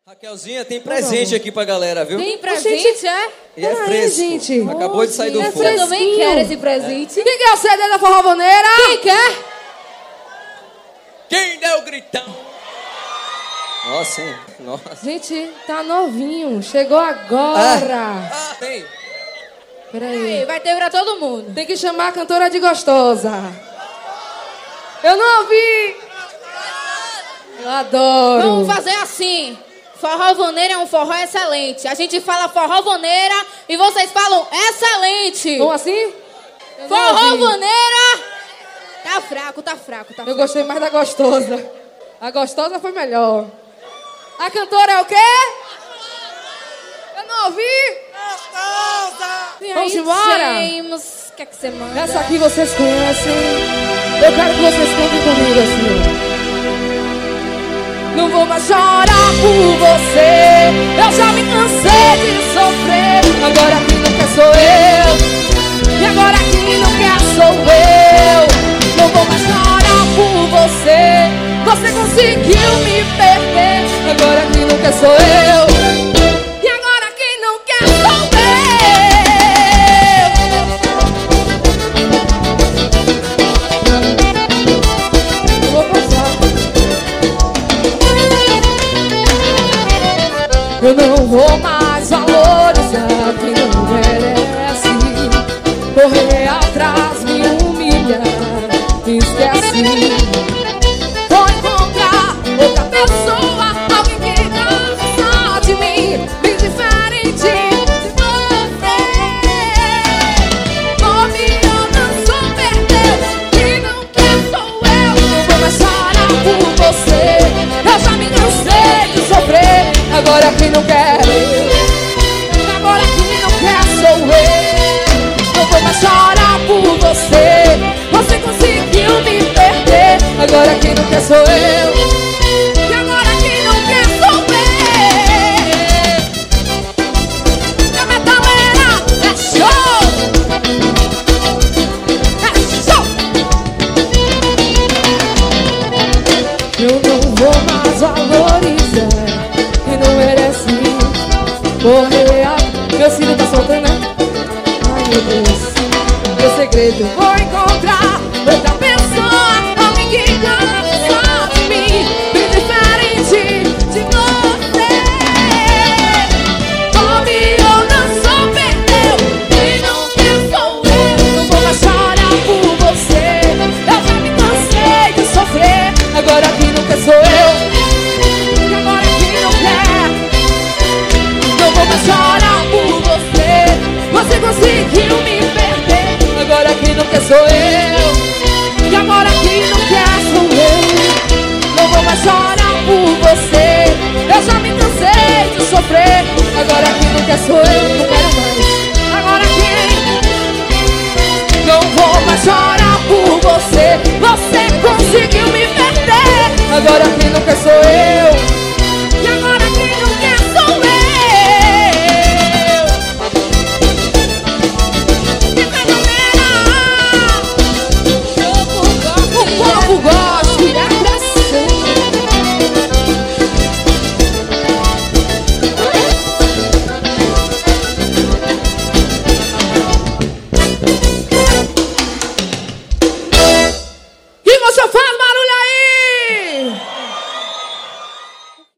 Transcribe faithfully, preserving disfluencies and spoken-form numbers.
Raquelzinha, tem presente aqui pra galera, viu? Tem presente, é? E é fresco. Gente. Acabou de sair do forno. Eu também quero esse presente. É. Quem quer o C D da Forrovaneira? Quem quer? Quem deu o gritão? Nossa, hein? Nossa. Gente, tá novinho. Chegou agora. Ah, ah tem. Peraí. Vai ter pra todo mundo. Tem que chamar a cantora de gostosa. Eu não ouvi. Eu adoro. Vamos fazer assim. Forrovaneira é um forró excelente. A gente fala forrovaneira e vocês falam excelente. Como assim? Forrovaneira. Tá fraco, tá fraco, tá fraco. Eu gostei mais da gostosa. A gostosa foi melhor. A cantora é o quê? Eu não ouvi. Gostosa. Vamos embora? James, o que é que você manda? Essa aqui vocês conhecem. Eu quero que vocês cantem comigo assim. Não vou mais chorar por você. Eu já me cansei de sofrer. Agora quem não quer sou eu. E agora quem não quer sou eu. Não vou mais chorar por você. Você conseguiu me perder. Agora quem não quer sou eu. E agora quem não quer sou eu. Eu vou passar. Eu não vou mais valorizar quem não merece. Correr atrás, me humilhar, esquece. Vou encontrar outra pessoa, alguém que gosta só de mim, bem diferente de você. Nome eu não sou perdeu, quem não quer sou eu. Não vou mais chorar por você. Eu já me cansei de sofrer. Agora quem não quer, agora quem não quer sou eu. Não vou mais chorar por você. Você conseguiu me perder. Agora quem não quer sou eu. E agora quem não quer sou eu. A metaleira é show. É show. Eu não vou mais valorizar quem não merece. Correr a... Meu filho tá soltando, né? Ai, meu Deus. Meu segredo. Vou encontrar outra pessoa, alguém que gosta só de mim, bem diferente de você. Nome eu não sou perdeu, quem não quer sou eu. Não vou mais chorar por você. Eu já me cansei de sofrer. Agora quem não quer sou eu. E agora quem não quer. Não vou mais chorar por você. Você conseguiu me perder. Agora quem não quer sou eu. E agora quem não quer sou eu. Não vou mais chorar por você.